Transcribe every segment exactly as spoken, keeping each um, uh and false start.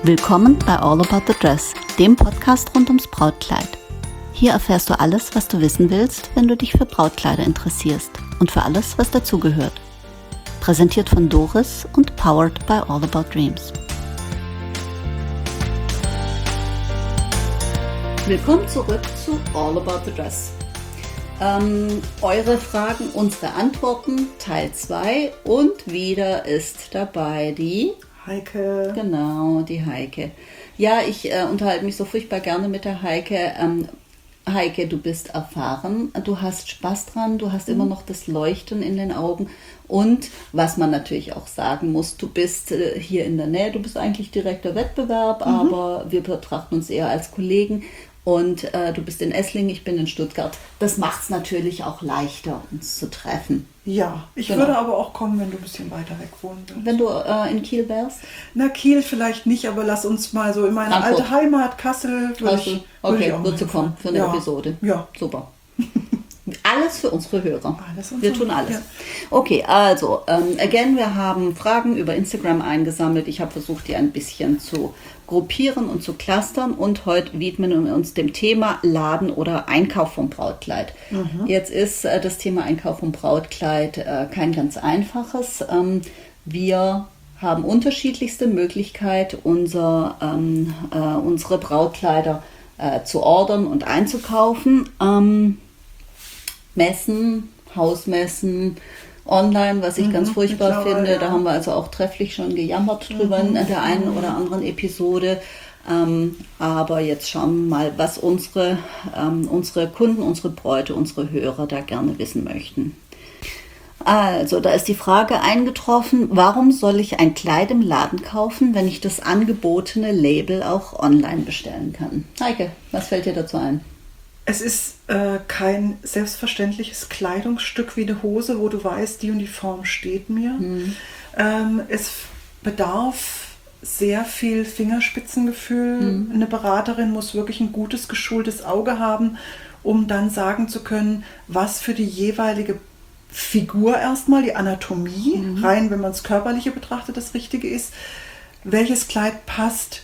Willkommen bei All About the Dress, dem Podcast rund ums Brautkleid. Hier erfährst du alles, was du wissen willst, wenn du dich für Brautkleider interessierst und für alles, was dazugehört. Präsentiert von Doris und powered by All About Dreams. Willkommen zurück zu All About the Dress. Ähm, eure Fragen, unsere Antworten, Teil zwei, und wieder ist dabei die Heike. Genau, die Heike. Ja, ich äh, unterhalte mich so furchtbar gerne mit der Heike. Ähm, Heike, du bist erfahren, du hast Spaß dran, du hast mhm. immer noch das Leuchten in den Augen. Und was man natürlich auch sagen muss, du bist äh, hier in der Nähe, du bist eigentlich direkter Wettbewerb, mhm. aber wir betrachten uns eher als Kollegen. Und äh, du bist in Esslingen, ich bin in Stuttgart. Das macht es natürlich auch leichter, uns zu treffen. Ja, ich genau. würde aber auch kommen, wenn du ein bisschen weiter weg wohnen würdest. Wenn du äh, in Kiel wärst? Na, Kiel vielleicht nicht, aber lass uns mal so in meine Frankfurt. alte Heimat, Kassel, würde ich, würd Okay, ich auch würdest du kommen für eine ja. Episode? Ja. Super. Alles für unsere Hörer. Alles wir tun alles. Ja. Okay, also, ähm, again, wir haben Fragen über Instagram eingesammelt. Ich habe versucht, die ein bisschen zu gruppieren und zu clustern. Und heute widmen wir uns dem Thema Laden oder Einkauf vom Brautkleid. Mhm. Jetzt ist äh, das Thema Einkauf vom Brautkleid äh, kein ganz einfaches. Ähm, wir haben unterschiedlichste Möglichkeiten, unser, ähm, äh, unsere Brautkleider äh, zu ordern und einzukaufen. Ähm, Messen, Hausmessen, online, was ich mhm, ganz furchtbar finde. Ja. Da haben wir also auch trefflich schon gejammert drüber mhm. in der einen oder anderen Episode. Ähm, aber jetzt schauen wir mal, was unsere, ähm, unsere Kunden, unsere Bräute, unsere Hörer da gerne wissen möchten. Also, da ist die Frage eingetroffen, warum soll ich ein Kleid im Laden kaufen, wenn ich das angebotene Label auch online bestellen kann? Heike, was fällt dir dazu ein? Es ist äh, kein selbstverständliches Kleidungsstück wie eine Hose, wo du weißt, die und die Form steht mir. Mhm. Ähm, es bedarf sehr viel Fingerspitzengefühl. Mhm. Eine Beraterin muss wirklich ein gutes, geschultes Auge haben, um dann sagen zu können, was für die jeweilige Figur erstmal, die Anatomie, mhm. rein, wenn man es körperliche betrachtet, das Richtige ist. Welches Kleid passt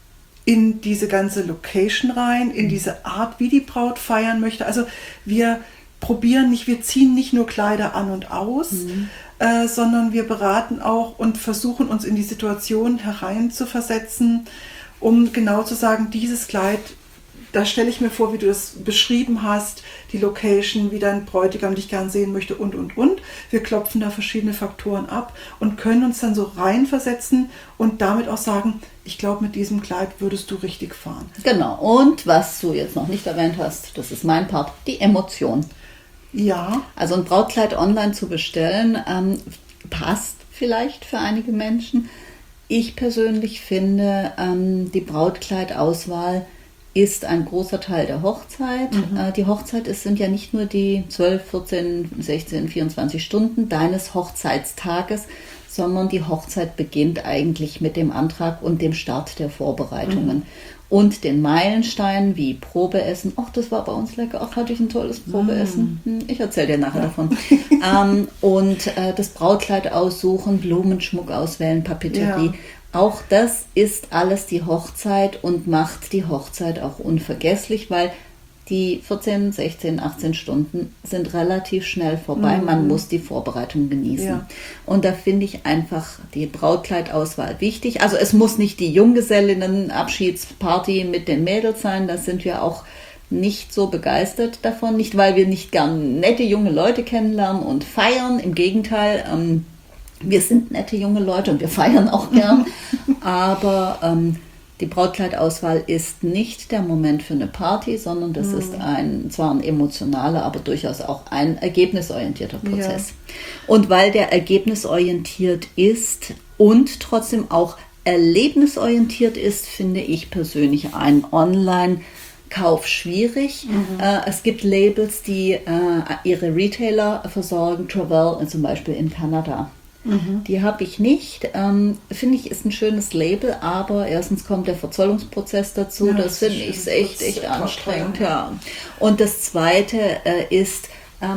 in diese ganze Location rein, in diese Art, wie die Braut feiern möchte. Also wir probieren nicht, wir ziehen nicht nur Kleider an und aus, mhm. äh, sondern wir beraten auch und versuchen uns in die Situation hereinzuversetzen, um genau zu sagen, dieses Kleid, da stelle ich mir vor, wie du es beschrieben hast, die Location, wie dein Bräutigam dich gern sehen möchte und, und, und. Wir klopfen da verschiedene Faktoren ab und können uns dann so reinversetzen und damit auch sagen, ich glaube, mit diesem Kleid würdest du richtig fahren. Genau. Und was du jetzt noch nicht erwähnt hast, das ist mein Part, die Emotion. Ja. Also ein Brautkleid online zu bestellen, ähm, passt vielleicht für einige Menschen. Ich persönlich finde, ähm, die Brautkleidauswahl ist ein großer Teil der Hochzeit. Mhm. Äh, die Hochzeit ist, sind ja nicht nur die zwölf, vierzehn, sechzehn, vierundzwanzig Stunden deines Hochzeitstages, sondern die Hochzeit beginnt eigentlich mit dem Antrag und dem Start der Vorbereitungen. Mhm. Und den Meilensteinen wie Probeessen. Ach, das war bei uns lecker. Ach, hatte ich ein tolles Probeessen. Mhm. Ich erzähle dir nachher ja. davon. ähm, und äh, das Brautkleid aussuchen, Blumenschmuck auswählen, Papeterie. Ja. Auch das ist alles die Hochzeit und macht die Hochzeit auch unvergesslich, weil die vierzehn, sechzehn, achtzehn Stunden sind relativ schnell vorbei. Mhm. Man muss die Vorbereitung genießen. Ja. Und da finde ich einfach die Brautkleidauswahl wichtig. Also es muss nicht die Junggesellinnen-Abschiedsparty mit den Mädels sein. Da sind wir auch nicht so begeistert davon. Nicht, weil wir nicht gern nette junge Leute kennenlernen und feiern. Im Gegenteil, ähm, wir sind nette junge Leute und wir feiern auch gern, aber ähm, die Brautkleidauswahl ist nicht der Moment für eine Party, sondern das mhm. ist ein, zwar ein emotionaler, aber durchaus auch ein ergebnisorientierter Prozess. Ja. Und weil der ergebnisorientiert ist und trotzdem auch erlebnisorientiert ist, finde ich persönlich einen Online-Kauf schwierig. Mhm. Äh, es gibt Labels, die äh, ihre Retailer versorgen, Travel zum Beispiel in Kanada. Mhm. Die habe ich nicht. Ähm, finde ich, ist ein schönes Label, aber erstens kommt der Verzollungsprozess dazu. Ja, das, das finde ich echt, echt anstrengend. Ja. Und das Zweite äh, ist, ähm,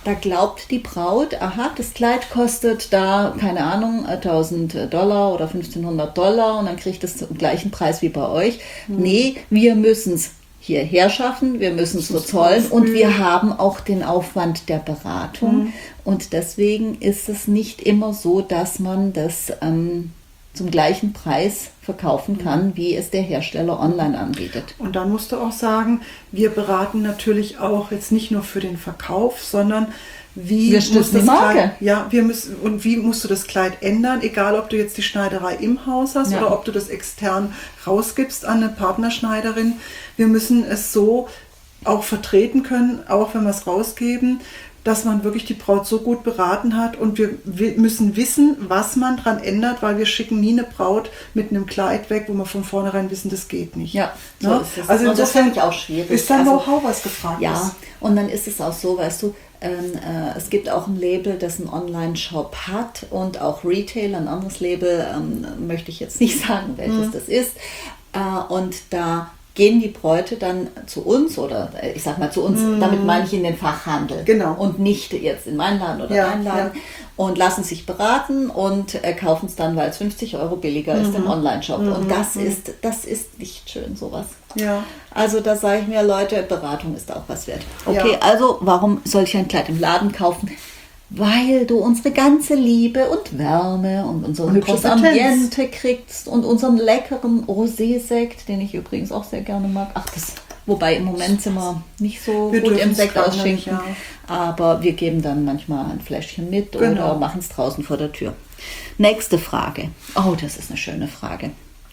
da glaubt die Braut, aha, das Kleid kostet da, keine Ahnung, tausend Dollar oder fünfzehnhundert Dollar und dann kriegt es den gleichen Preis wie bei euch. Mhm. Nee, wir müssen es hierher schaffen, wir müssen es verzollen und wir haben auch den Aufwand der Beratung. Mhm. Und deswegen ist es nicht immer so, dass man das ähm, zum gleichen Preis verkaufen kann, wie es der Hersteller online anbietet. Und dann musst du auch sagen, wir beraten natürlich auch jetzt nicht nur für den Verkauf, sondern wie wir muss das Marke. Kleid, ja, wir müssen und wie musst du das Kleid ändern, egal ob du jetzt die Schneiderei im Haus hast ja. oder ob du das extern rausgibst an eine Partnerschneiderin. Wir müssen es so auch vertreten können, auch wenn wir es rausgeben, dass man wirklich die Braut so gut beraten hat und wir, wir müssen wissen, was man dran ändert, weil wir schicken nie eine Braut mit einem Kleid weg, wo wir von vornherein wissen, das geht nicht. Ja, so ja? ist es. Also und das finde ich auch schwierig. Ist dann also, Know-how, was gefragt ja, ist. Ja, und dann ist es auch so, weißt du, ähm, äh, es gibt auch ein Label, das einen Online-Shop hat und auch Retail, ein anderes Label, ähm, möchte ich jetzt nicht sagen, welches mhm. das ist. Äh, und da gehen die Bräute dann zu uns oder ich sag mal zu uns, mm. damit meine ich in den Fachhandel genau. und nicht jetzt in meinen Laden oder ja, deinen Laden ja. und lassen sich beraten und äh, kaufen es dann, weil es fünfzig Euro billiger mm. ist im Online-Shop mm. und das mm. ist das ist nicht schön, sowas. Ja. Also da sage ich mir, Leute, Beratung ist auch was wert. Okay, ja. also warum soll ich ein Kleid im Laden kaufen? Weil du unsere ganze Liebe und Wärme und unser und hübsches Ambiente kriegst und unseren leckeren Rosé-Sekt, den ich übrigens auch sehr gerne mag. Ach, das, wobei im Moment sind wir nicht so wir gut im Sekt nicht, ausschenken, ja. aber wir geben dann manchmal ein Fläschchen mit genau. oder machen es draußen vor der Tür. Nächste Frage. Oh, das ist eine schöne Frage.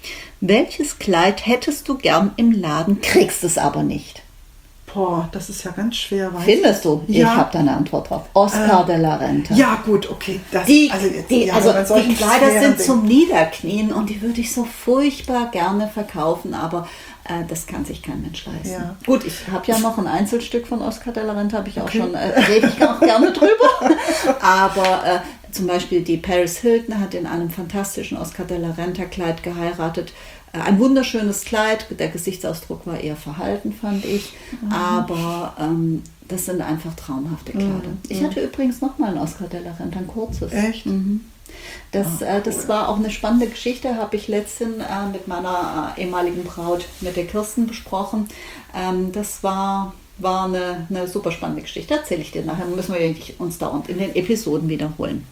Welches Kleid hättest du gern im Laden, kriegst es aber nicht? Boah, das ist ja ganz schwer. Findest du? Ja. Ich habe da eine Antwort drauf. Oscar äh, de la Renta. Ja gut, okay. Das, die also jetzt, die, ja, also die Kleider sind Dingen. zum Niederknien und die würde ich so furchtbar gerne verkaufen, aber äh, das kann sich kein Mensch leisten. Ja. Gut, ich habe ja noch ein Einzelstück von Oscar de la Renta, habe ich auch okay. schon, äh, rede ich auch gerne drüber. Aber äh, zum Beispiel die Paris Hilton hat in einem fantastischen Oscar de la Renta Kleid geheiratet. Ein wunderschönes Kleid, der Gesichtsausdruck war eher verhalten, fand ich, mhm. aber ähm, das sind einfach traumhafte Kleider. Mhm. Ich hatte übrigens noch mal ein Oscar de la Renta, ein kurzes. Echt? Mhm. Das, oh, cool. äh, das war auch eine spannende Geschichte, habe ich letztens äh, mit meiner äh, ehemaligen Braut, mit der Kirsten, besprochen. Ähm, das war, war eine, eine super spannende Geschichte, erzähle ich dir nachher, müssen wir uns dauernd in den Episoden wiederholen.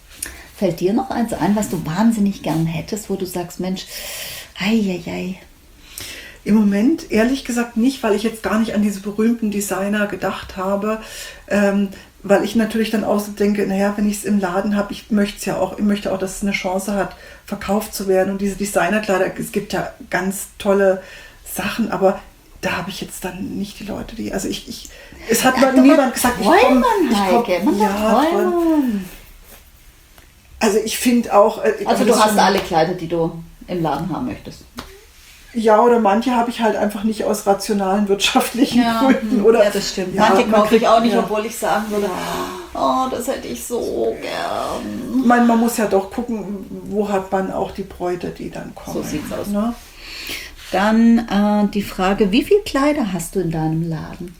Fällt dir noch eins ein, was du wahnsinnig gern hättest, wo du sagst, Mensch, Eieiei. Im Moment ehrlich gesagt nicht, weil ich jetzt gar nicht an diese berühmten Designer gedacht habe, ähm, weil ich natürlich dann auch so denke, naja, wenn ich es im Laden habe, ich möchte es ja auch, ich möchte auch, dass es eine Chance hat, verkauft zu werden. Und diese Designerkleider, es gibt ja ganz tolle Sachen, aber da habe ich jetzt dann nicht die Leute, die, also ich, ich es hat mal niemand gesagt, ich komme, ich komm, ja, träumen. Also ich finde auch... Äh, also du hast alle Kleider, die du im Laden haben möchtest. Ja, oder manche habe ich halt einfach nicht aus rationalen wirtschaftlichen ja, Gründen. Oder, ja, das stimmt. Ja, manche kaufe ich auch nicht, ja. obwohl ich sagen würde, ja. oh, das hätte ich so gern. Ich meine, man muss ja doch gucken, wo hat man auch die Bräute, die dann kommen. So sieht's aus. Ne? Dann äh, die Frage, wie viele Kleider hast du in deinem Laden?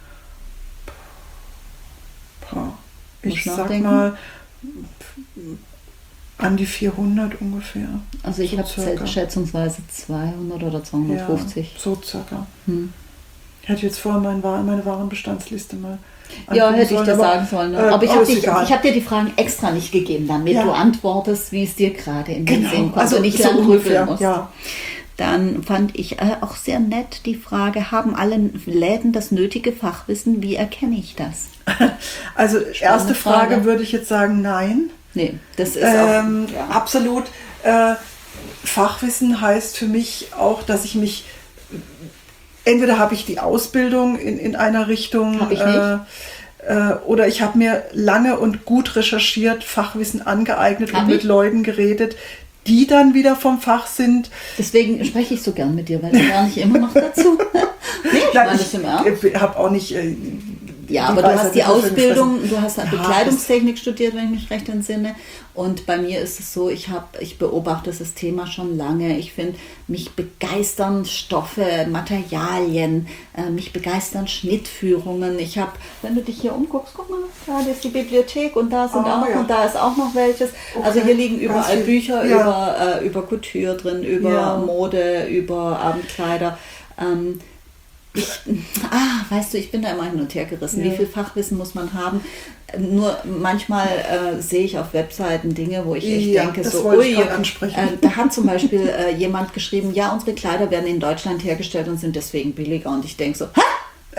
Ich sag mal... An die vierhundert ungefähr. Also ich so habe schätzungsweise zweihundert oder zweihundertfünfzig. Ja, so circa. Hm. Ich hätte jetzt vorher mein, meine Warenbestandsliste mal Ja, hätte ich dir aber, sagen sollen. Ne? Äh, aber ich habe hab dir die Fragen extra nicht gegeben, damit ja. du antwortest, wie es dir gerade in den genau. Sinn kommt also und nicht so lang ungefähr, musst. Ja. Dann fand ich äh, auch sehr nett die Frage, haben alle Läden das nötige Fachwissen? Wie erkenne ich das? Also Spannende erste Frage, Frage würde ich jetzt sagen, nein. Nee, das ist ähm, auch, ja. absolut. Äh, Fachwissen heißt für mich auch, dass ich mich, entweder habe ich die Ausbildung in, in einer Richtung, hab ich nicht. Äh, äh, oder ich habe mir lange und gut recherchiert, Fachwissen angeeignet hab und mit ich? Leuten geredet, die dann wieder vom Fach sind. Deswegen spreche ich so gern mit dir, weil ich gar nicht immer noch dazu. Nee, ich Nein, meine das im Ernst. Ich habe auch nicht... Äh, Ja, aber du hast die Ausbildung, du hast Bekleidungstechnik studiert, wenn ich mich recht entsinne. Und bei mir ist es so, ich habe, ich beobachte das Thema schon lange. Ich finde, mich begeistern Stoffe, Materialien, äh, mich begeistern Schnittführungen. Ich habe, wenn du dich hier umguckst, guck mal, da ist die Bibliothek und da sind oh, auch noch ja. und da ist auch noch welches. Okay. Also hier liegen überall Bücher ja. über, äh, über Couture drin, über ja. Mode, über Abendkleider. Ähm, Ich, ah, weißt du, ich bin da immer hin und her gerissen. Ja. Wie viel Fachwissen muss man haben? Nur manchmal äh, sehe ich auf Webseiten Dinge, wo ich echt ja, denke, das so, wollte ui, ich ansprechen. Äh, da hat zum Beispiel äh, jemand geschrieben, ja, unsere Kleider werden in Deutschland hergestellt und sind deswegen billiger. Und ich denke so, ha!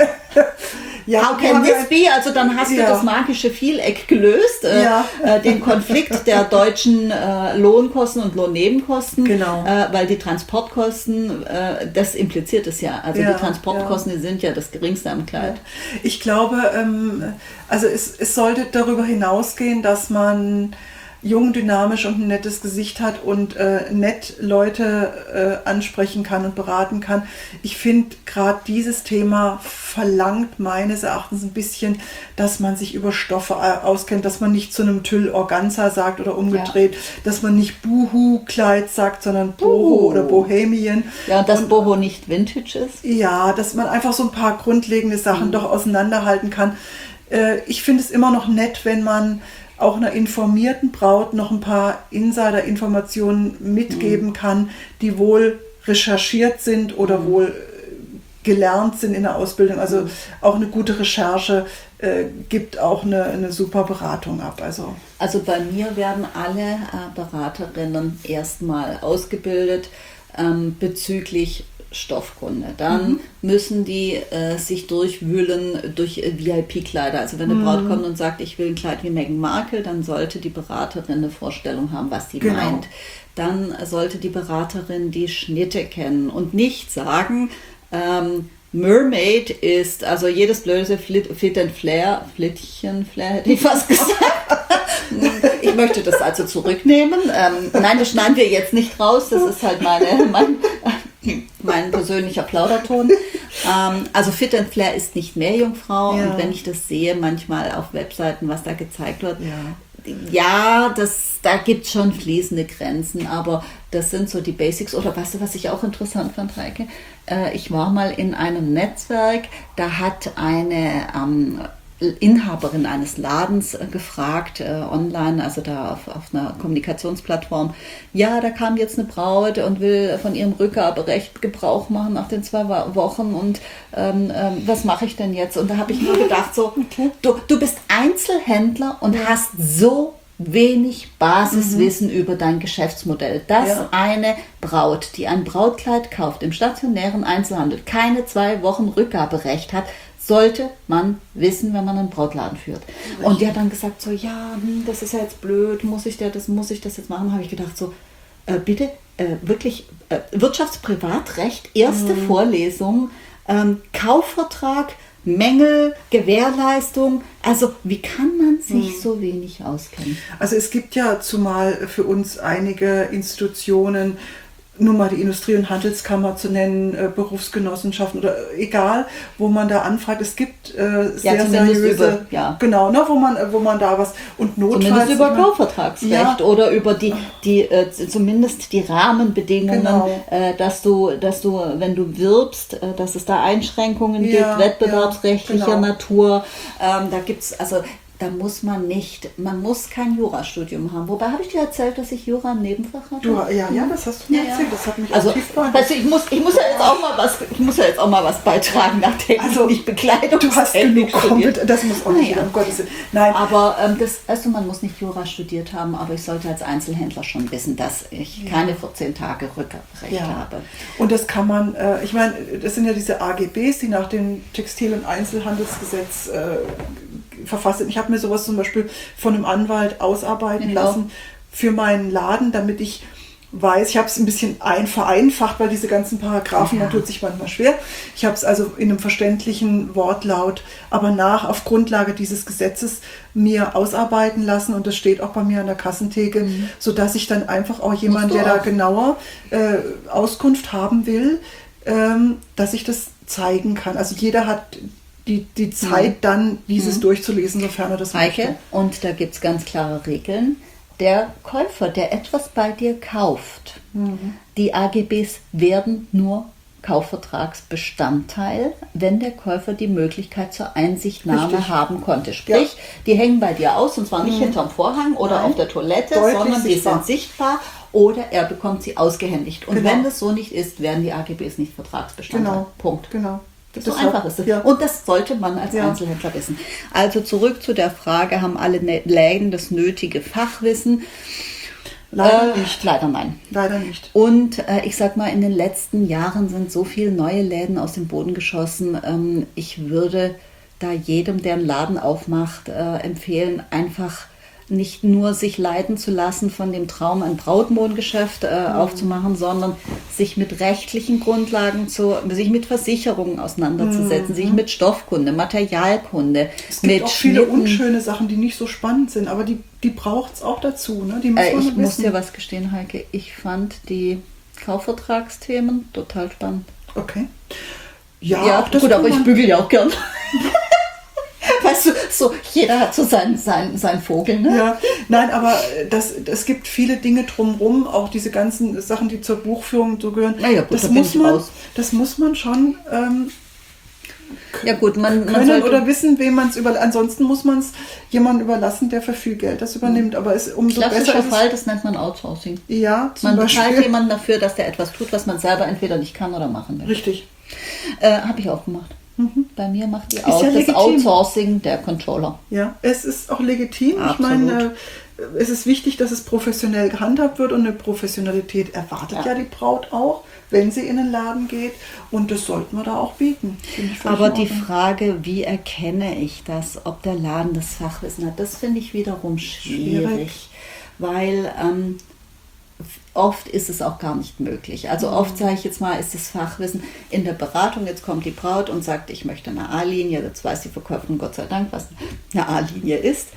Ja, how can this be? Also dann hast ja. du das magische Vieleck gelöst, äh, ja. äh, den Konflikt der deutschen äh, Lohnkosten und Lohnnebenkosten, genau. äh, weil die Transportkosten, äh, das impliziert es ja, also ja, die Transportkosten ja. die sind ja das geringste am Kleid. Ich glaube, ähm, also es, es sollte darüber hinausgehen, dass man jung, dynamisch und ein nettes Gesicht hat und äh, nett Leute äh, ansprechen kann und beraten kann. Ich finde, gerade dieses Thema verlangt meines Erachtens ein bisschen, dass man sich über Stoffe auskennt, dass man nicht zu einem Tüll Organza sagt oder umgedreht, ja. dass man nicht Boohoo-Kleid sagt, sondern Boho oder Bohemian. Ja, und dass und, Boho nicht Vintage ist. Ja, dass man einfach so ein paar grundlegende Sachen mhm. doch auseinanderhalten kann. Äh, ich finde es immer noch nett, wenn man auch einer informierten Braut noch ein paar Insider-Informationen mitgeben kann, die wohl recherchiert sind oder mhm. wohl gelernt sind in der Ausbildung. Also mhm. auch eine gute Recherche äh, gibt auch eine, eine super Beratung ab. Also, also bei mir werden alle äh, Beraterinnen erstmal ausgebildet ähm, bezüglich Stoffkunde. Dann mhm. müssen die äh, sich durchwühlen durch äh, V I P-Kleider. Also wenn eine mhm. Braut kommt und sagt, ich will ein Kleid wie Meghan Markle, dann sollte die Beraterin eine Vorstellung haben, was sie genau. meint. Dann sollte die Beraterin die Schnitte kennen und nicht sagen, ähm, Mermaid ist, also jedes blöde Fit, Fit and Flare, Flittchen-Flare hätte ich fast gesagt. Ich möchte das also zurücknehmen. Ähm, nein, das schneiden wir jetzt nicht raus, das ist halt meine, mein, mein persönlicher Plauderton. Ähm, also Fit and Flare ist nicht Meerjungfrau ja. und wenn ich das sehe, manchmal auf Webseiten, was da gezeigt wird, ja, ja das, da gibt es schon fließende Grenzen, aber das sind so die Basics. Oder weißt du, was ich auch interessant fand, Heike? Äh, ich war mal in einem Netzwerk, da hat eine ähm, Inhaberin eines Ladens äh, gefragt, äh, online, also da auf, auf einer Kommunikationsplattform, ja, da kam jetzt eine Braut und will von ihrem Rückgaberecht Gebrauch machen nach den zwei Wochen und ähm, ähm, was mache ich denn jetzt? Und da habe ich mir gedacht, so, okay. du, du bist Einzelhändler und hast so wenig Basiswissen mhm. über dein Geschäftsmodell, dass ja. eine Braut, die ein Brautkleid kauft im stationären Einzelhandel, keine zwei Wochen Rückgaberecht hat, sollte man wissen, wenn man einen Brautladen führt. Richtig. Und die hat dann gesagt, so, ja, hm, das ist ja jetzt blöd, muss ich das, muss ich das jetzt machen? Habe ich gedacht, so, äh, bitte, äh, wirklich, äh, Wirtschaftsprivatrecht, erste mhm. Vorlesung, ähm, Kaufvertrag, Mängel, Gewährleistung, also wie kann man sich mhm. so wenig auskennen? Also es gibt ja zumal für uns einige Institutionen, nur mal die Industrie- und Handelskammer zu nennen, äh, Berufsgenossenschaften oder egal, wo man da anfragt. Es gibt äh, sehr ja, seriöse, über, ja. genau, ne, wo man, wo man da was und notfalls zumindest über Kaufvertragsrecht ja. oder über die, die äh, zumindest die Rahmenbedingungen, genau. äh, dass du, dass du, wenn du wirbst, äh, dass es da Einschränkungen ja, gibt, wettbewerbsrechtlicher ja, genau. Natur. Ähm, da gibt es also Da muss man nicht, man muss kein Jurastudium haben. Wobei, habe ich dir erzählt, dass ich Jura im Nebenfach hatte? Du, ja, ja, das hast du mir ja, erzählt. Das hat mich also, weißt du, ich muss, ich muss ja jetzt auch mal was, ich muss ja jetzt auch mal was beitragen, nachdem also, ich Bekleidung. Du hast genug Kompetenz, das muss auch nicht, naja. um Gottes Willen. Nein. Aber ähm, das, weißt du, man muss nicht Jura studiert haben, aber ich sollte als Einzelhändler schon wissen, dass ich ja. keine vierzehn Tage Rückgaberecht ja. habe. Und das kann man, äh, ich meine, das sind ja diese A G Bs, die nach dem Textil- und Einzelhandelsgesetz äh, verfasst sind. Ich habe mir sowas zum Beispiel von einem Anwalt ausarbeiten genau. lassen für meinen Laden, damit ich weiß, ich habe es ein bisschen ein, vereinfacht, weil diese ganzen Paragraphen, ja. man tut sich manchmal schwer. Ich habe es also in einem verständlichen Wortlaut, aber nach, auf Grundlage dieses Gesetzes mir ausarbeiten lassen und das steht auch bei mir an der Kassentheke, mhm. sodass ich dann einfach auch jemand, der auch. da genauer äh, Auskunft haben will, ähm, dass ich das zeigen kann. Also jeder hat die, die Zeit, Mhm. dann dieses Mhm. durchzulesen, sofern er das Heike, möchte. und da gibt es ganz klare Regeln. Der Käufer, der etwas bei dir kauft, Mhm. die A G Bs werden nur Kaufvertragsbestandteil, wenn der Käufer die Möglichkeit zur Einsichtnahme Richtig. haben konnte. Sprich, die hängen bei dir aus, und zwar nicht hinterm Vorhang oder Nein. auf der Toilette, Deutlich sondern die sichtbar. sind sichtbar oder er bekommt sie ausgehändigt. Und Genau. wenn das so nicht ist, werden die A G Bs nicht Vertragsbestandteil. Genau. Punkt. Genau. So Deshalb- einfach ist es. Ja. Und das sollte man als Ja. Einzelhändler wissen. Also zurück zu der Frage, haben alle Ne- Läden das nötige Fachwissen? Leider Äh, nicht. Leider nein. Leider nicht. Und äh, ich sag mal, in den letzten Jahren sind so viele neue Läden aus dem Boden geschossen. Ähm, ich würde da jedem, der einen Laden aufmacht, äh, empfehlen, einfach nicht nur sich leiten zu lassen von dem Traum, ein Brautmodengeschäft äh, aufzumachen, sondern sich mit rechtlichen Grundlagen, zu, sich mit Versicherungen auseinanderzusetzen, sich mit Stoffkunde, Materialkunde, Es gibt mit auch viele Schnitten. unschöne Sachen, die nicht so spannend sind, aber die, die braucht es auch dazu. Ne? Die muss Äh, man ich muss wissen. dir was gestehen, Heike. Ich fand die Kaufvertragsthemen total spannend. Okay. Ja, Ja, auch das gut, kann aber ich man- bügel ja auch gern. Weißt du, so jeder hat so seinen sein, sein Vogel, ne? Ja, nein, aber das, es gibt viele Dinge drumherum, auch diese ganzen Sachen, die zur Buchführung so gehören. Na ja, gut, das, da bin muss ich man, raus. das muss man schon ähm, Ja gut, man, man können sollte, oder wissen, wem man es über. Ansonsten muss man es jemandem überlassen, der für viel Geld das übernimmt. Aber es umso besser klassischer ist Fall, es. das nennt man Outsourcing. Ja, zum Man bezahlt Beispiel. jemanden dafür, dass der etwas tut, was man selber entweder nicht kann oder machen will. Richtig. Äh, Habe ich auch gemacht. Bei mir macht die ja Out, das legitim. Outsourcing der Controller. Ja, es ist auch legitim. Absolut. Ich meine, äh, es ist wichtig, dass es professionell gehandhabt wird und eine Professionalität erwartet Ja. ja, die Braut auch, wenn sie in den Laden geht. Und das sollten wir da auch bieten. Finde ich völlig Aber in die Ordnung. Frage, wie erkenne ich das, ob der Laden das Fachwissen hat, das finde ich wiederum schwierig, Schwierig. weil ähm, oft ist es auch gar nicht möglich. Also oft sage ich jetzt mal, ist das Fachwissen in der Beratung, jetzt kommt die Braut und sagt, ich möchte eine A-Linie, jetzt weiß die Verkäuferin Gott sei Dank, was eine A-Linie ist,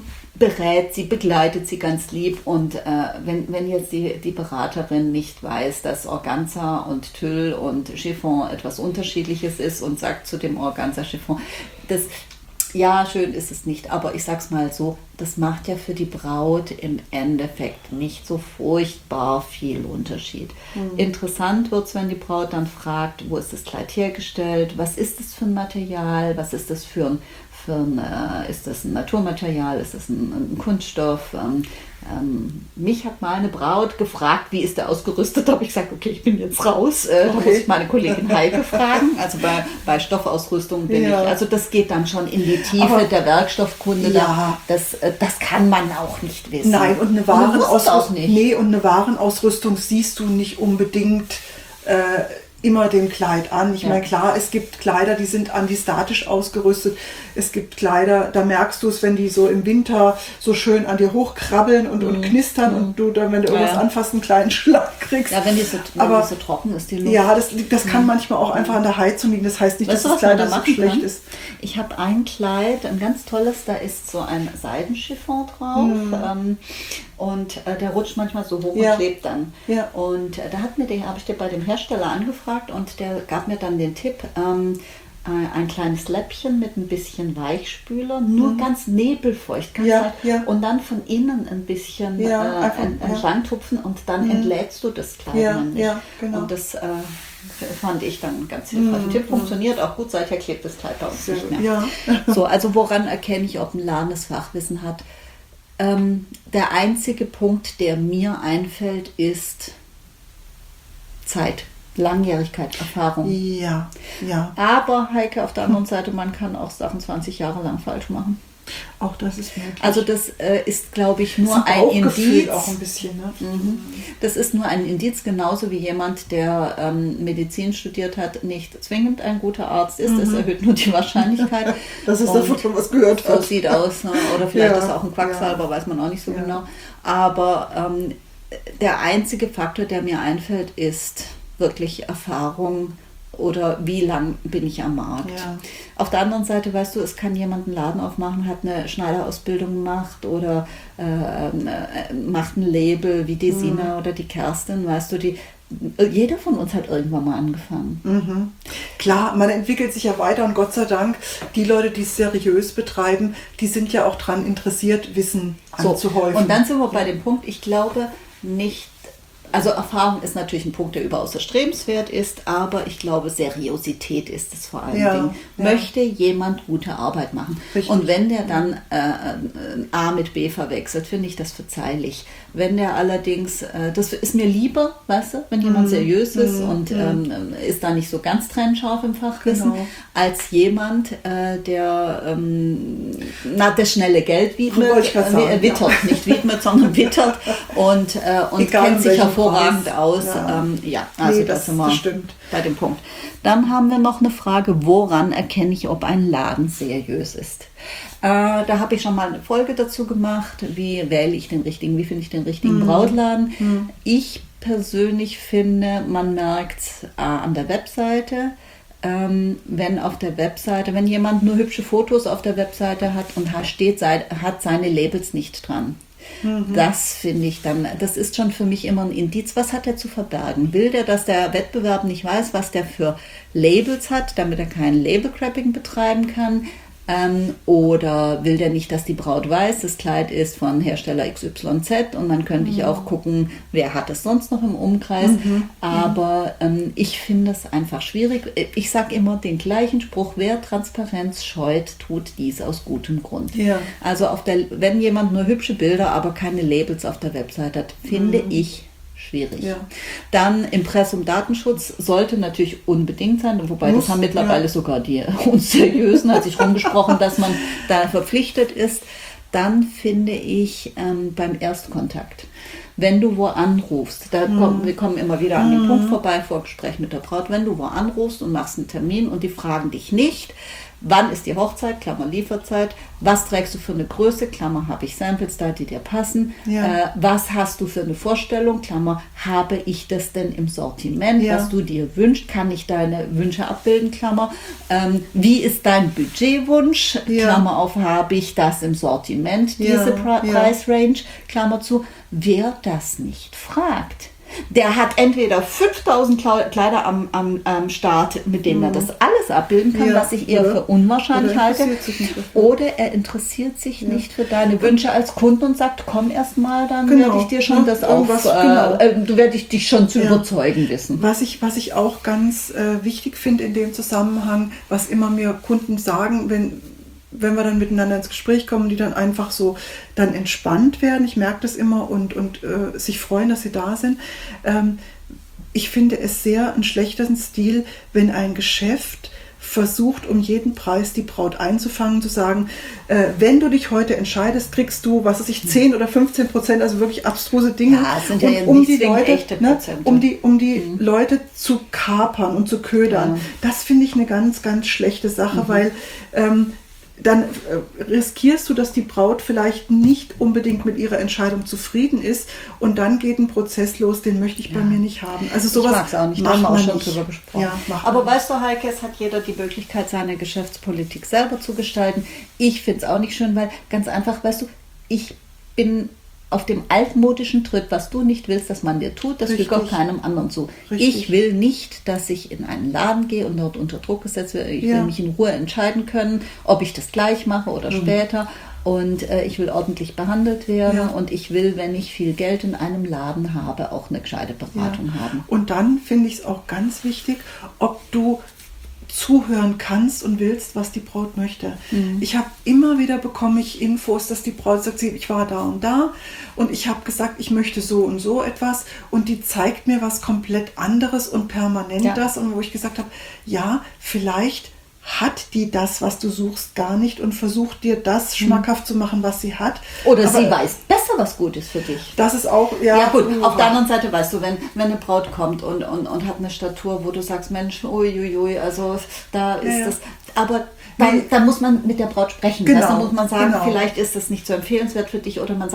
berät sie, begleitet sie ganz lieb und äh, wenn, wenn jetzt die, die Beraterin nicht weiß, dass Organza und Tüll und Chiffon etwas Unterschiedliches ist und sagt zu dem Organza Chiffon, das ja, schön ist es nicht, aber ich sag's mal so, das macht ja für die Braut im Endeffekt nicht so furchtbar viel Unterschied. Interessant wird's, wenn die Braut dann fragt, wo ist das Kleid hergestellt, was ist das für ein Material, was ist das für ein, für ein äh, ist das ein Naturmaterial, ist das ein, ein Kunststoff? Ähm, ähm, mich hat mal eine Braut gefragt, wie ist der ausgerüstet? Da habe ich gesagt, okay, ich bin jetzt raus. Äh, Da Okay. muss ich meine Kollegin Heike fragen. Also bei, bei Stoffausrüstung bin Ja. ich, also das geht dann schon in die Tiefe Aber- der Werkstoffkunde. Ja. Da, das, äh, das kann man auch nicht wissen. Nein, und eine man wusste auch Warenausrüstung, nicht. nee, und eine Warenausrüstung siehst du nicht unbedingt äh, immer dem Kleid an. Ich Ja. meine, klar, es gibt Kleider, die sind antistatisch ausgerüstet. Es gibt Kleider, da merkst du es, wenn die so im Winter so schön an dir hochkrabbeln und, und knistern und du dann, wenn du irgendwas Mhm. Ja, ja. anfasst, einen kleinen Schlag kriegst. Ja, wenn die so, wenn Aber- die so trocken ist, die Luft. Ja, das, liegt- das kann manchmal auch einfach an der Heizung liegen. Das heißt nicht, Weißt du, dass was das man Kleid da so machen schlecht kann? ist. Ich habe ein Kleid, ein ganz tolles, da ist so ein Seidenchiffon drauf ähm, und äh, der rutscht manchmal so hoch Ja. und klebt dann. Ja. Und äh, da hat mir den, habe ich den bei dem Hersteller angefragt und der gab mir dann den Tipp, ähm, äh, ein kleines Läppchen mit ein bisschen Weichspüler, nur ganz nebelfeucht, ganz Ja, leicht, ja. und dann von innen ein bisschen Ja, äh, einfach, en- ja. entlang tupfen und dann entlädst du das Kleid Ja, nämlich. ja, genau. Und das äh, fand ich dann ganz hilfreich. Der Tipp funktioniert auch gut, seither klebt das Kleid bei uns Sehr nicht gut. mehr. Ja. So, also woran erkenne ich, ob ein Laden das Fachwissen hat? Ähm, der einzige Punkt, der mir einfällt, ist Zeit, Langjährigkeit, Erfahrung. Ja, ja, Aber Heike, auf der anderen Seite, man kann auch Sachen zwanzig Jahre lang falsch machen. auch das ist möglich. Also das äh, ist, glaube ich, Das nur ist ein Bauchgefühl Indiz. auch ein bisschen, ne? Das ist nur ein Indiz, genauso wie jemand, der ähm, Medizin studiert hat, nicht zwingend ein guter Arzt ist. Das erhöht nur die Wahrscheinlichkeit. Dass es Und davon schon was gehört so hat. sieht aus. Ne? Oder vielleicht Ja, ist auch ein Quacksalber, weiß man auch nicht so Ja. genau. Aber ähm, der einzige Faktor, der mir einfällt, ist wirklich Erfahrung oder wie lang bin ich am Markt. Ja. Auf der anderen Seite, weißt du, es kann jemand einen Laden aufmachen, hat eine Schneiderausbildung gemacht oder äh, äh, macht ein Label wie die Sina oder die Kerstin, weißt du, die jeder von uns hat irgendwann mal angefangen. Mhm. Klar, man entwickelt sich ja weiter und Gott sei Dank, die Leute, die es seriös betreiben, die sind ja auch daran interessiert, Wissen so, anzuhäufen. Und dann sind wir bei dem Punkt, ich glaube nicht, also Erfahrung ist natürlich ein Punkt, der überaus erstrebenswert ist, aber ich glaube, Seriosität ist es vor allen ja, Dingen. ja. Möchte jemand gute Arbeit machen? Richtig. Und wenn der dann äh, A mit B verwechselt, finde ich das verzeihlich. Wenn der allerdings, äh, das ist mir lieber, weißt du, wenn jemand mm, seriös ist mm, und mm. ähm, ist da nicht so ganz trennscharf im Fachwissen, Genau. als jemand, äh, der ähm, na, das schnelle Geld widmet, Wollte ich grad sagen, äh, wittert, ja. nicht widmet, sondern wittert und, äh, und Egal, kennt um sich welchen hervorragend Preis. aus. Ja. Ähm, ja, also Nee, da das- sind wir das stimmt. bei dem Punkt. Dann haben wir noch eine Frage, woran erkenne ich, ob ein Laden seriös ist? Äh, da habe ich schon mal eine Folge dazu gemacht, wie wähle ich den richtigen, wie finde ich den richtigen Mhm. Brautladen. Mhm. Ich persönlich finde, man merkt es äh, an der Webseite, ähm, wenn auf der Webseite, wenn jemand nur hübsche Fotos auf der Webseite hat und da steht, sei- hat seine Labels nicht dran. Das finde ich dann, das ist schon für mich immer ein Indiz. Was hat er zu verbergen? Will der, dass der Wettbewerb nicht weiß, was der für Labels hat, damit er kein Label-Crapping betreiben kann? Ähm, oder will der nicht, dass die Braut weiß, das Kleid ist von Hersteller X Y Z und dann könnte ich auch gucken, wer hat es sonst noch im Umkreis. Mhm. Aber ähm, ich finde es einfach schwierig. Ich sage immer den gleichen Spruch, wer Transparenz scheut, tut dies aus gutem Grund. Ja. Also auf der, wenn jemand nur hübsche Bilder, aber keine Labels auf der Website hat, finde ich schwierig. Ja. Dann Impressum Datenschutz sollte natürlich unbedingt sein, wobei Muss, das haben mittlerweile ja. sogar die Unseriösen, hat sich rumgesprochen, dass man da verpflichtet ist. Dann finde ich ähm, beim Erstkontakt, wenn du wo anrufst, da Mhm. kommen, wir kommen immer wieder an den Punkt vorbei, Vorgespräch mit der Braut, wenn du wo anrufst und machst einen Termin und die fragen dich nicht, wann ist die Hochzeit, Klammer Lieferzeit, was trägst du für eine Größe, Klammer, habe ich Samples da, die dir passen, Ja. äh, was hast du für eine Vorstellung, Klammer, habe ich das denn im Sortiment, Ja. was du dir wünschst, kann ich deine Wünsche abbilden, Klammer, ähm, wie ist dein Budgetwunsch, Ja. Klammer auf, habe ich das im Sortiment, diese Ja, Pre ja. Preisrange, Klammer zu, wer das nicht fragt. Der hat entweder fünftausend Kle- Kleider am, am, am Start, mit denen er das alles abbilden kann, Ja, was ich eher oder- für unwahrscheinlich oder halte. interessiert sich nicht dafür. Oder er interessiert sich nicht für deine Wünsche als Kunde und sagt, komm erst mal, dann Genau. werde ich dir schon Ja, das irgendwas, auf, äh, genau. äh, du werde ich dich schon zu Ja. überzeugen wissen. Was ich, was ich auch ganz äh, wichtig finde in dem Zusammenhang, was immer mir Kunden sagen, wenn, wenn wir dann miteinander ins Gespräch kommen, die dann einfach so dann entspannt werden, ich merke das immer und, und äh, sich freuen, dass sie da sind. Ähm, ich finde es sehr einen schlechten Stil, wenn ein Geschäft versucht, um jeden Preis die Braut einzufangen, zu sagen, äh, wenn du dich heute entscheidest, kriegst du, was weiß ich, zehn oder fünfzehn Prozent, also wirklich abstruse Dinge. Ja, es sind ja und jetzt um nicht die zwingend Leute, echte ne, Prozente. um die, um die Leute zu kapern und zu ködern. Ja. Das finde ich eine ganz, ganz schlechte Sache, weil ähm, dann äh, riskierst du, dass die Braut vielleicht nicht unbedingt mit ihrer Entscheidung zufrieden ist und dann geht ein Prozess los, den möchte ich bei Ja. mir nicht haben. Also sowas ich mag es auch nicht, da macht haben wir auch man schon nicht. drüber gesprochen. Ja, macht Aber man weißt du, Heike, es hat jeder die Möglichkeit, seine Geschäftspolitik selber zu gestalten. Ich finde es auch nicht schön, weil ganz einfach, weißt du, ich bin auf dem altmodischen Trip, was du nicht willst, dass man dir tut, das Richtig. fügt auch keinem anderen zu. Richtig. Ich will nicht, dass ich in einen Laden gehe und dort unter Druck gesetzt werde. Ich Ja. will mich in Ruhe entscheiden können, ob ich das gleich mache oder Mhm. später. Und äh, ich will ordentlich behandelt werden Ja. und ich will, wenn ich viel Geld in einem Laden habe, auch eine gescheite Beratung Ja. haben. Und dann finde ich es auch ganz wichtig, ob du zuhören kannst und willst, was die Braut möchte. Mhm. Ich habe immer wieder bekomme ich Infos, dass die Braut sagt, sie, ich war da und da und ich habe gesagt, ich möchte so und so etwas und die zeigt mir was komplett anderes und permanent Ja. das und wo ich gesagt habe, ja, vielleicht hat die das, was du suchst, gar nicht und versucht dir das schmackhaft zu machen, was sie hat. Oder Aber sie weiß besser, was gut ist für dich. Das ist auch, ja. Ja gut, auf der anderen Seite weißt du, wenn, wenn eine Braut kommt und, und, und hat eine Statur, wo du sagst, Mensch, uiuiui, also da ist Ja, ja. das, aber dann, Nee. dann muss man mit der Braut sprechen. Genau, Weißt, dann muss man sagen, genau. vielleicht ist das nicht so empfehlenswert für dich oder man sagt,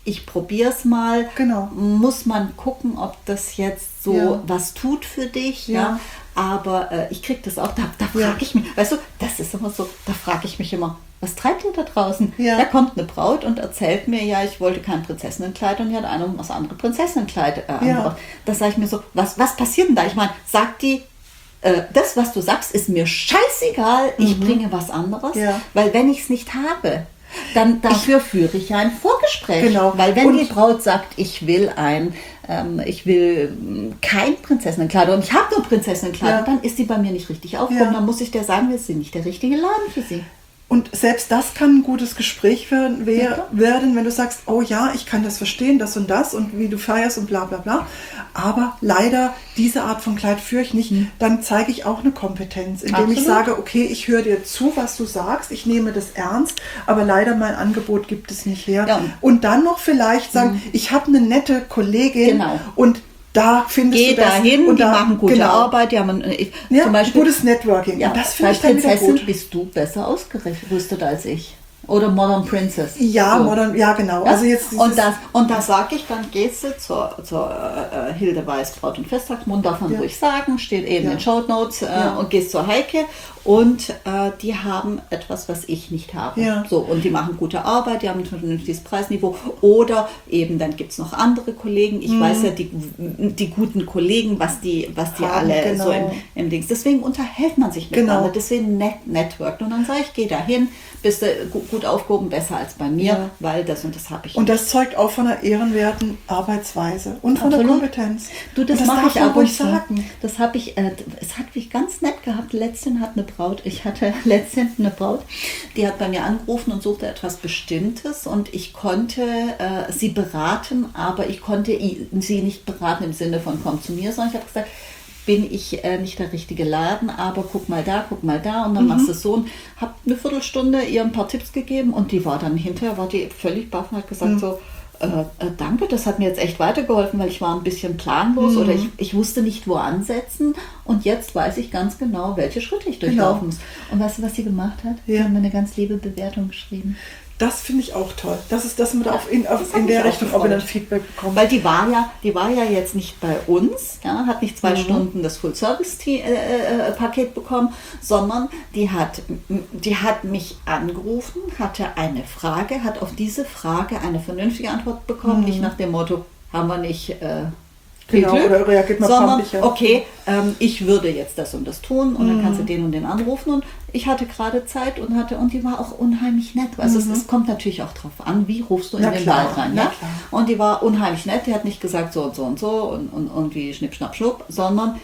ich probiere es mal. Genau. Muss man gucken, ob das jetzt so Ja. was tut für dich. Ja. Ja. Aber äh, ich kriege das auch, da, da frage Ja. ich mich, weißt du, das ist immer so, da frage ich mich immer, was treibt ihr da draußen? Ja. Da kommt eine Braut und erzählt mir, ja, ich wollte kein Prinzessinnenkleid und die hat einer das andere Prinzessinnenkleid äh, Ja. angebracht. Da sage ich mir so, was, was passiert denn da? Ich meine, sagt die, äh, das, was du sagst, ist mir scheißegal, ich bringe was anderes, Ja. weil wenn ich es nicht habe, dann dafür führe ich ja ein Vorgespräch. Genau. Weil wenn Und- die Braut sagt, ich will ein, ähm, ich will ähm, kein Prinzessinnenkleid und ich habe nur Prinzessinnenkleider, Ja. dann ist die bei mir nicht richtig aufgehoben. Ja. Dann muss ich der sagen, wir sind nicht der richtige Laden für sie. Und selbst das kann ein gutes Gespräch werden, wer- Ja. werden, wenn du sagst, oh ja, ich kann das verstehen, das und das und wie du feierst und bla bla bla. Aber leider, diese Art von Kleid führe ich nicht. Dann zeige ich auch eine Kompetenz, indem ich Absolut. sage, okay, ich höre dir zu, was du sagst, ich nehme das ernst, aber leider mein Angebot gibt es nicht her. Ja. Und dann noch vielleicht sagen, ich habe eine nette Kollegin Genau. und da findest Geh du das. dahin, und die da, machen gute genau. Arbeit, die haben ich, Ja, zum Beispiel, gutes Networking. ja, und das bei finde ich dann wieder Prinzessin gut. bist du besser ausgerüstet als ich. Oder Modern Princess. Ja, So. modern, ja genau. Ja? Also jetzt dieses- und das, und da sage ich, dann gehst du zur, zur äh, Hilde Weiß Braut- und Festtagsmund, darf man Ja. ruhig sagen, steht eben Ja. in Show Notes, äh, Ja. und gehst zur Heike und äh, die haben etwas, was ich nicht habe. Ja. So, und die machen gute Arbeit, die haben ein vernünftiges Preisniveau oder eben dann gibt es noch andere Kollegen. Ich weiß ja, die, die guten Kollegen, was die, was die Haben, alle genau. so im, im Dings. Deswegen unterhält man sich miteinander, Genau. deswegen net, networkt. Und dann sage ich, geh dahin, bist du gu- gut aufgehoben, besser als bei mir, Ja. weil das und das habe ich Und nicht. das zeugt auch von einer ehrenwerten Arbeitsweise und von der Absolut. Kompetenz. Du, das, Und mache darf ich man ab ruhig und zu. sagen. Das habe ich, äh, es hat mich ganz nett gehabt. Letztens hat eine Braut, ich hatte letztens eine Braut, die hat bei mir angerufen und suchte etwas Bestimmtes und ich konnte äh, sie beraten, aber ich konnte i- sie nicht beraten im Sinne von komm zu mir, sondern ich habe gesagt, bin ich äh, nicht der richtige Laden, aber guck mal da, guck mal da und dann machst du es so und habe eine Viertelstunde ihr ein paar Tipps gegeben und die war dann hinterher, war die völlig baff und hat gesagt so, äh, äh, danke, das hat mir jetzt echt weitergeholfen, weil ich war ein bisschen planlos oder ich, ich wusste nicht, wo ansetzen und jetzt weiß ich ganz genau, welche Schritte ich durchlaufen muss. Und weißt du, was sie gemacht hat? Sie Ja. hat mir eine ganz liebe Bewertung geschrieben. Das finde ich auch toll. Das ist, dass man da auf in, das auf, hat in mich der auch Richtung auch wieder ein gefreut. Feedback bekommt. Weil die war ja, die war ja jetzt nicht bei uns, ja, hat nicht zwei Mhm. Stunden das Full-Service-Paket bekommen, sondern die hat, die hat mich angerufen, hatte eine Frage, hat auf diese Frage eine vernünftige Antwort bekommen, nicht nach dem Motto, haben wir nicht äh, viel Mhm. Genau, Glück, oder reagiert mal sondern pampig, ja. okay, ähm, ich würde jetzt das und das tun und dann Mhm. kannst du den und den anrufen und ich hatte gerade Zeit und hatte und die war auch unheimlich nett. Also es, es kommt natürlich auch drauf an, wie rufst du in Na den klar, Wald rein, na ja? klar. Und die war unheimlich nett, die hat nicht gesagt so und so und so und, und, und wie schnipp, schnapp, schnupp, sondern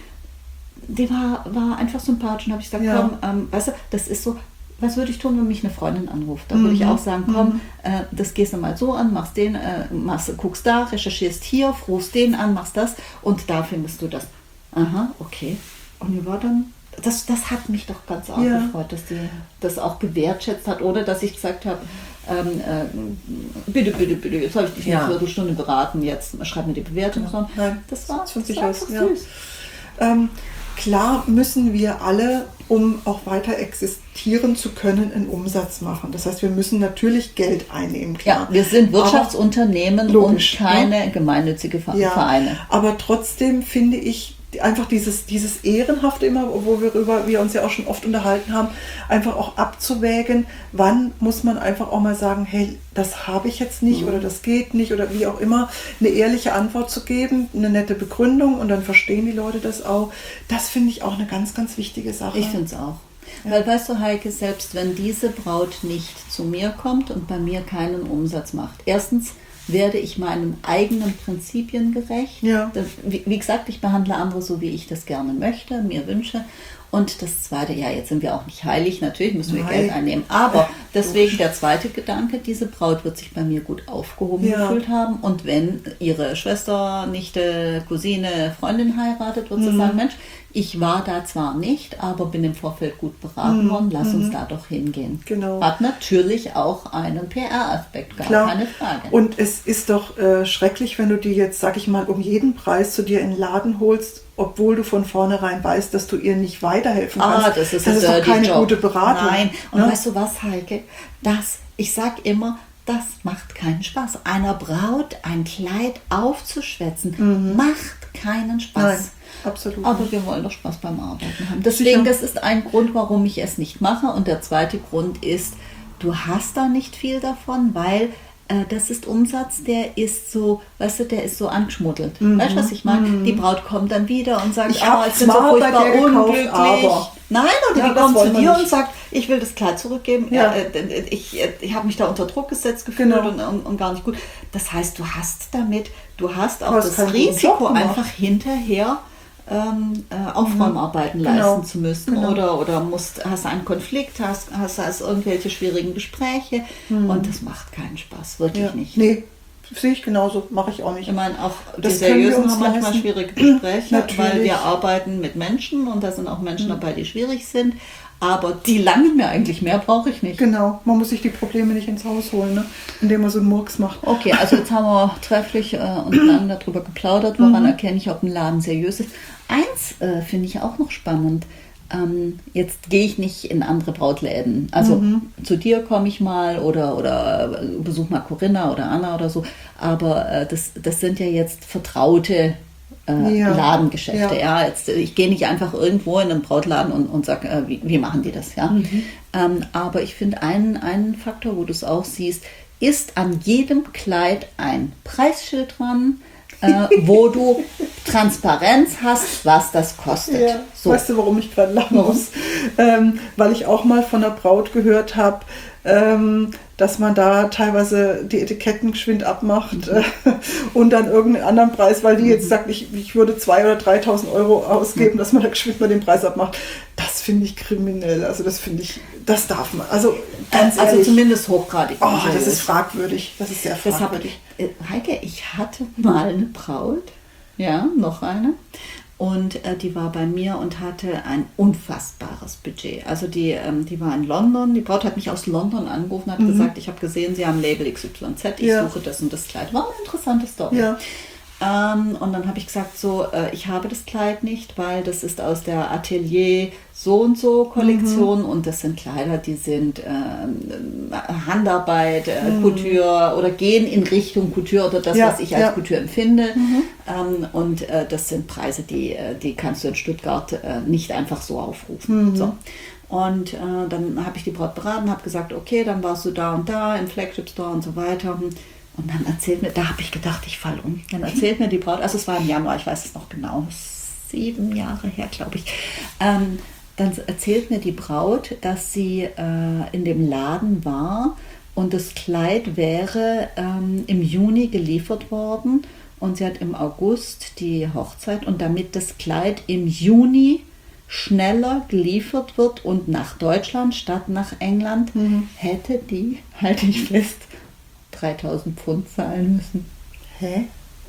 die war, war einfach sympathisch und habe ich gesagt, Ja. komm, ähm, weißt du, das ist so, was würde ich tun, wenn mich eine Freundin anruft? Da würde ich Mhm. auch sagen, komm, äh, das gehst du mal so an, machst den, äh, machst, guckst da, recherchierst hier, rufst den an, machst das und da findest du das. Aha, okay. Und die war dann, das, das hat mich doch ganz arg Ja. gefreut, dass die das auch gewertschätzt hat, ohne dass ich gesagt habe, ähm, äh, bitte, bitte, bitte, jetzt habe ich dich Ja. eine Viertelstunde beraten, jetzt schreib mir die Bewertung, sondern Nein, das war, von das sich war aus, einfach ja. süß. Ähm, klar müssen wir alle, um auch weiter existieren zu können, einen Umsatz machen. Das heißt, wir müssen natürlich Geld einnehmen, klar. Ja, wir sind Wirtschaftsunternehmen Logisch, und keine gemeinnützige Ver- Ja, Vereine. aber trotzdem finde ich die- einfach dieses, dieses Ehrenhafte immer, wo wir, über, wir uns ja auch schon oft unterhalten haben, einfach auch abzuwägen, wann muss man einfach auch mal sagen, hey, das habe ich jetzt nicht Mhm. oder das geht nicht oder wie auch immer, eine ehrliche Antwort zu geben, eine nette Begründung und dann verstehen die Leute das auch. Das finde ich auch eine ganz, ganz wichtige Sache. Ich finde es auch. Weil, weißt du, Heike, selbst wenn diese Braut nicht zu mir kommt und bei mir keinen Umsatz macht, erstens werde ich meinen eigenen Prinzipien gerecht. Ja. Das, wie, wie gesagt, ich behandle andere so, wie ich das gerne möchte, mir wünsche. Und das Zweite, ja, jetzt sind wir auch nicht heilig, natürlich müssen wir Nein. Geld einnehmen. Aber Ja, deswegen logisch. der zweite Gedanke, diese Braut wird sich bei mir gut aufgehoben Ja. gefühlt haben. Und wenn ihre Schwester, Nichte, Cousine, Freundin heiratet, wird sie Mhm. sagen, Mensch, ich war da zwar nicht, aber bin im Vorfeld gut beraten worden, lass uns da doch hingehen. Genau. Hat natürlich auch einen P R-Aspekt, gar Klar. keine Frage. Und es ist doch äh, schrecklich, wenn du die jetzt, sag ich mal, um jeden Preis zu dir in den Laden holst, obwohl du von vornherein weißt, dass du ihr nicht weiterhelfen kannst. Ah, das ist, das ein ist doch dirty keine Job. gute Beratung. Nein, und ne? weißt du was, Heike? Das, ich sag immer, das macht keinen Spaß. Einer Braut ein Kleid aufzuschwätzen, mhm. macht keinen Spaß. Nein, absolut. Aber wir wollen doch Spaß beim Arbeiten haben. Deswegen, das ist ein Grund, warum ich es nicht mache. Und der zweite Grund ist, du hast da nicht viel davon, weil äh, das ist Umsatz, der ist so, weißt du, der ist so angeschmuddelt. Mhm. Weißt du, was ich meine? Mhm. Die Braut kommt dann wieder und sagt, ich oh, ich bin so furchtbar unglücklich. Aber Nein, oder ja, die kommt zu dir und sagt, ich will das Kleid zurückgeben. Ja. Äh, ich ich habe mich da unter Druck gesetzt gefühlt genau. und, und, und gar nicht gut. Das heißt, du hast damit, du hast auch hast das Risiko, einfach hinterher ähm, äh, Aufräumarbeiten genau. leisten zu müssen. Genau. Oder, oder musst, hast einen Konflikt, hast, hast, hast irgendwelche schwierigen Gespräche hm. und das macht keinen Spaß, wirklich ja. nicht. Nee. Sehe ich genauso, mache ich auch nicht. Ich meine, auch das die Seriösen haben manchmal leisten. schwierige Gespräche, Natürlich. weil wir arbeiten mit Menschen und da sind auch Menschen dabei, die schwierig sind. Aber die langen mir eigentlich, mehr brauche ich nicht. Genau, man muss sich die Probleme nicht ins Haus holen, ne? Indem man so einen Murks macht. Okay, also jetzt haben wir trefflich äh, und lang darüber geplaudert, woran mhm. erkenne ich, ob ein Laden seriös ist. Eins äh, finde ich auch noch spannend. Ähm, jetzt gehe ich nicht in andere Brautläden. Also mhm. zu dir komme ich mal oder, oder besuche mal Corinna oder Anna oder so. Aber äh, das, das sind ja jetzt vertraute äh, ja. Ladengeschäfte. Ja. Ja, jetzt, ich gehe nicht einfach irgendwo in einen Brautladen und, und sage, äh, wie, wie machen die das? Ja? Mhm. Ähm, aber ich finde einen, einen Faktor, wo du es auch siehst, ist an jedem Kleid ein Preisschild dran, äh, wo du Transparenz hast, was das kostet. Ja, so. Weißt du, warum ich gerade lachen muss? Ähm, weil ich auch mal von einer Braut gehört habe, ähm, dass man da teilweise die Etiketten geschwind abmacht mhm. äh, und dann irgendeinen anderen Preis, weil die mhm. jetzt sagt, ich, ich würde zweitausend oder dreitausend Euro ausgeben, mhm. dass man da geschwind mal den Preis abmacht. Das finde ich kriminell. Also das finde ich, das darf man. Also ganz Also ehrlich, zumindest hochgradig. Oh, das ist fragwürdig. Das ist sehr fragwürdig. Deshalb, äh, Heike, ich hatte mal eine Braut, ja, noch eine. Und äh, die war bei mir und hatte ein unfassbares Budget. Also die, ähm, die war in London. Die Braut hat mich aus London angerufen und hat mhm. gesagt, ich habe gesehen, Sie haben Label X Y Z, ich ja. suche das und das Kleid. War eine interessante Story. Ja. Ähm, und dann habe ich gesagt, so, äh, ich habe das Kleid nicht, weil das ist aus der Atelier so und so Kollektion mhm. und das sind Kleider, die sind äh, Handarbeit, äh, mhm. Couture oder gehen in Richtung Couture oder das, ja, was ich als ja. Couture empfinde. Mhm. Ähm, und äh, das sind Preise, die, die kannst du in Stuttgart äh, nicht einfach so aufrufen. Mhm. So. Und äh, dann habe ich die Braut beraten, habe gesagt, okay, dann warst du da und da im Flagship Store und so weiter. Und dann erzählt mir, da habe ich gedacht, ich falle um. Dann erzählt mir die Braut, also es war im Januar, ich weiß es noch genau, sieben Jahre her, glaube ich. Ähm, dann erzählt mir die Braut, dass sie äh, in dem Laden war und das Kleid wäre ähm, im Juni geliefert worden und sie hat im August die Hochzeit und damit das Kleid im Juni schneller geliefert wird und nach Deutschland statt nach England, mhm. hätte die, halte ich fest, dreitausend Pfund zahlen müssen. Hä?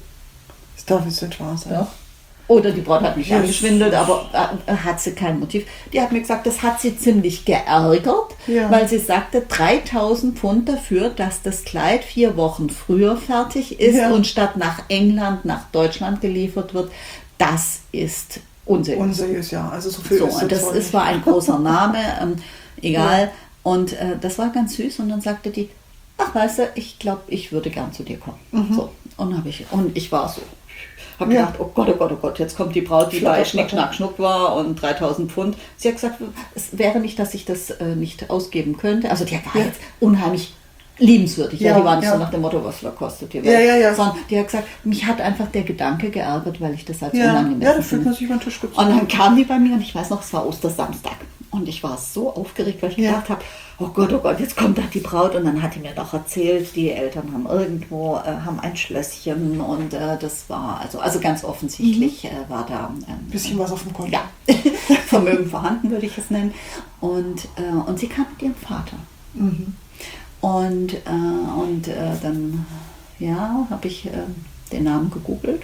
Das darf jetzt nicht wahr sein. Doch. Oder die Braut hat mich angeschwindelt, aber äh, hat sie kein Motiv. Die hat mir gesagt, das hat sie ziemlich geärgert, ja. weil sie sagte, dreitausend Pfund dafür, dass das Kleid vier Wochen früher fertig ist ja. und statt nach England, nach Deutschland geliefert wird. Das ist unseriös. Unseriös, ja. Also so viel so, ist das ist, war ein großer Name, ähm, egal. Ja. Und äh, das war ganz süß. Und dann sagte die, ach weißt du, ich glaube, ich würde gern zu dir kommen. Mhm. So. Und, hab ich, und ich war so. Habe ja. gedacht, oh Gott, oh Gott, oh Gott, jetzt kommt die Braut, die bei Schnick, Schnack, Schnuck war und dreitausend Pfund. Sie hat gesagt, es wäre nicht, dass ich das äh, nicht ausgeben könnte. Also die war ja. jetzt unheimlich liebenswürdig. Ja, ja die war nicht ja. so nach dem Motto, was kostet die Welt. Ja, ja, ja. Sondern die hat gesagt, mich hat einfach der Gedanke geärgert, weil ich das als ja. unangemessen Ja, da fühlt man sich über den Tisch gezogen. Und dann kam die bei mir und ich weiß noch, es war Ostersamstag. Und ich war so aufgeregt, weil ich ja. gedacht habe, oh Gott, oh Gott, jetzt kommt da die Braut. Und dann hat die mir doch erzählt, die Eltern haben irgendwo, äh, haben ein Schlösschen. Und äh, das war, also, also ganz offensichtlich mhm. äh, war da ein ähm, bisschen was auf dem Konto. Ja, Vermögen vorhanden, würde ich es nennen. Und, äh, und sie kam mit ihrem Vater. Mhm. Und, äh, und äh, dann, ja, habe ich äh, den Namen gegoogelt.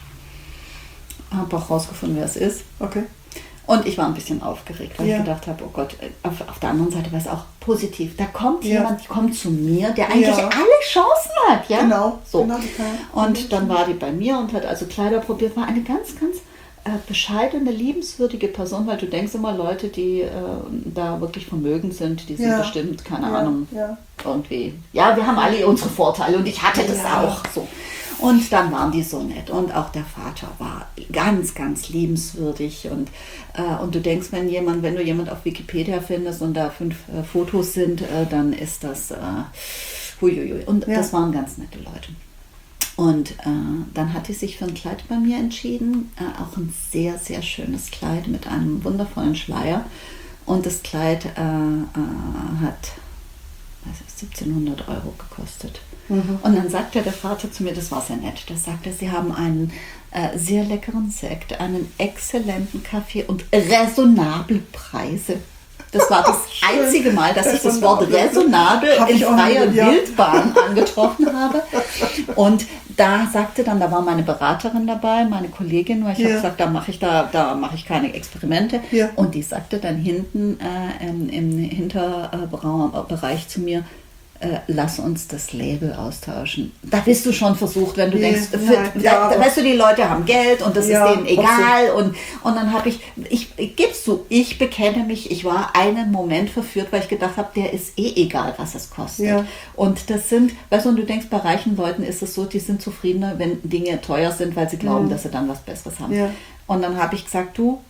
Habe auch rausgefunden, wer es ist. Okay. Und ich war ein bisschen aufgeregt, weil ja. ich gedacht habe, oh Gott, auf, auf der anderen Seite war es auch positiv. Da kommt ja. jemand, die kommt zu mir, der eigentlich ja. alle Chancen hat. Ja? Genau. So. Genau, und dann war die bei mir und hat also Kleider probiert. War eine ganz, ganz äh, bescheidene, liebenswürdige Person, weil du denkst immer, Leute, die äh, da wirklich vermögend sind, die sind Ja. bestimmt, keine Ja, Ahnung, ja. irgendwie. Ja, wir haben alle unsere Vorteile und ich hatte das Ja. auch so. Und dann waren die so nett und auch der Vater war ganz, ganz liebenswürdig und, äh, und du denkst, wenn jemand, wenn du jemand auf Wikipedia findest und da fünf äh, Fotos sind, äh, dann ist das, äh, huiuiui. Und Ja. das waren ganz nette Leute. Und äh, dann hat sie sich für ein Kleid bei mir entschieden, äh, auch ein sehr, sehr schönes Kleid mit einem wundervollen Schleier. Und das Kleid äh, äh, hat siebzehnhundert Euro gekostet. Mhm. Und dann sagte der Vater zu mir, das war sehr nett, der sagte, sie haben einen äh, sehr leckeren Sekt, einen exzellenten Kaffee und raisonable Preise. Das war das einzige Mal, dass ich das Wort raisonable Hab in ich auch freier nie, ja. Wildbahn angetroffen habe. Und da sagte dann, da war meine Beraterin dabei, meine Kollegin, weil ich Ja. habe gesagt, da mache ich da, da mache ich keine Experimente. Ja. Und die sagte dann hinten äh, im, im Hinterbereich zu mir, äh, lass uns das Label austauschen. Da bist du schon versucht, wenn du Ja, denkst, für, ja, da, ja, da weißt du, die Leute haben Geld und das Ja, ist denen auch so. egal. Und, und dann habe ich, ich, ich gib's zu, ich bekenne mich, ich war einen Moment verführt, weil ich gedacht habe, der ist eh egal, was es kostet. Ja. Und das sind, weißt du, und du denkst, bei reichen Leuten ist es so, die sind zufriedener, wenn Dinge teuer sind, weil sie glauben, Mhm. dass sie dann was Besseres haben. Ja. Und dann habe ich gesagt, du,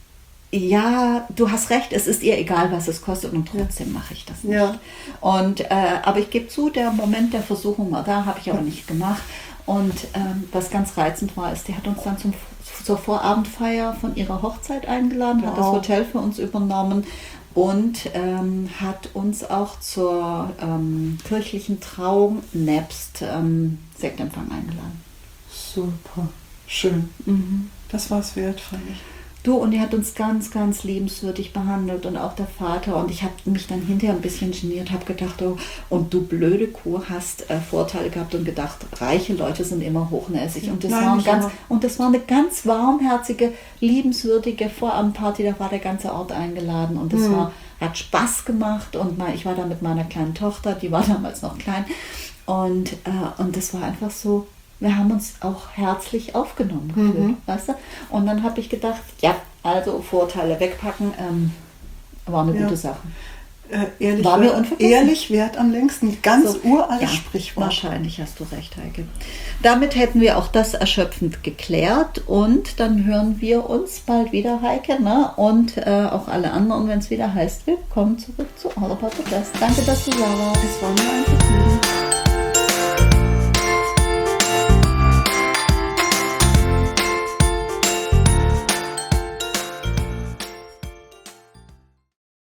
ja, du hast recht, es ist ihr egal, was es kostet und trotzdem mache ich das nicht. Ja. Und, äh, aber ich gebe zu, der Moment der Versuchung war da, habe ich aber nicht gemacht. Und ähm, was ganz reizend war, ist, die hat uns dann zum, zur Vorabendfeier von ihrer Hochzeit eingeladen, hat das Wow. Hotel für uns übernommen und ähm, hat uns auch zur ähm, kirchlichen Trauung nebst ähm, Sektempfang eingeladen. Super. Schön. Mhm. Das war es wert, fand ich. Du, und die hat uns ganz, ganz liebenswürdig behandelt und auch der Vater. Und ich habe mich dann hinterher ein bisschen geniert, habe gedacht, oh, und du blöde Kuh hast äh, Vorteile gehabt und gedacht, reiche Leute sind immer hochnäsig. Und das, Nein, war, ein nicht ganz, immer. und das war eine ganz warmherzige, liebenswürdige Vorabendparty. Da war der ganze Ort eingeladen und das Mhm. war, hat Spaß gemacht. Und mal, ich war da mit meiner kleinen Tochter, die war damals noch klein. Und, äh, und das war einfach so, wir haben uns auch herzlich aufgenommen gefühlt, Mhm. weißt du? Und dann habe ich gedacht, ja, also Vorteile wegpacken, ähm, war eine Ja. gute Sache. Äh, ehrlich, War mir wert- unvergessen. ehrlich wert am längsten. Ganz So, uraltes ja, Sprichwort. Wahrscheinlich hast du recht, Heike. Damit hätten wir auch das erschöpfend geklärt und dann hören wir uns bald wieder, Heike, ne? Und äh, auch alle anderen, wenn es wieder heißt, willkommen zurück zu All About the Best. Danke, dass du da warst. Es war mir ein Vergnügen.